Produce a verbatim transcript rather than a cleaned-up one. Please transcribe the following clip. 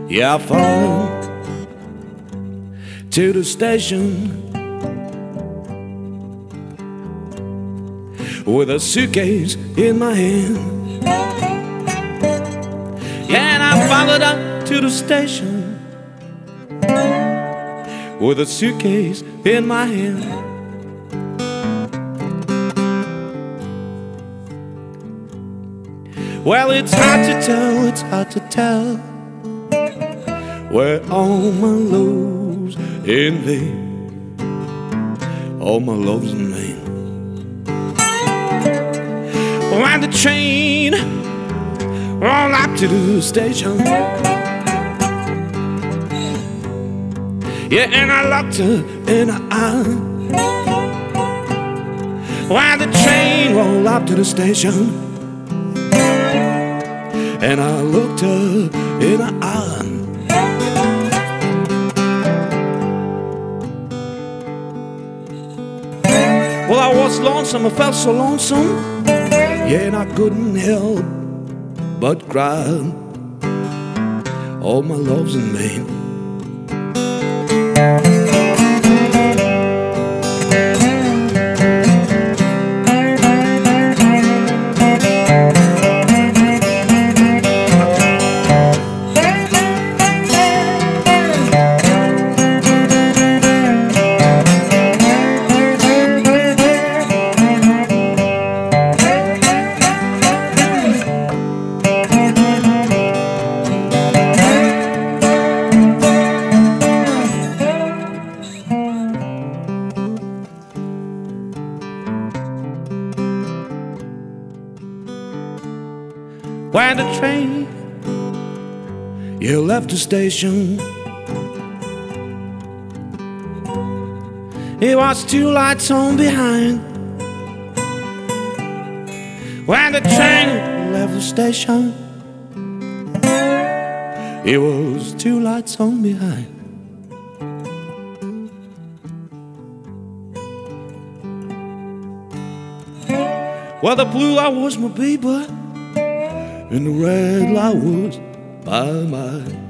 Yeah, I followed to the station with a suitcase in my hand. Yeah, and I followed up to the station with a suitcase in my hand. Well, it's hard to tell, it's hard to tell where all my love's in vain, all my love's in vain. When the train rolled up to the station, yeah, and I looked her in the eye. When the train rolled up to the station, and I looked her in the eye. Well, I was lonesome, I felt so lonesome, yeah, and I couldn't help but cry. All my love's in vain. When the train, you left the station, it was two lights on behind. When the train left the station, it was two lights on behind. Well, the blue light was my baby, and the red light was by my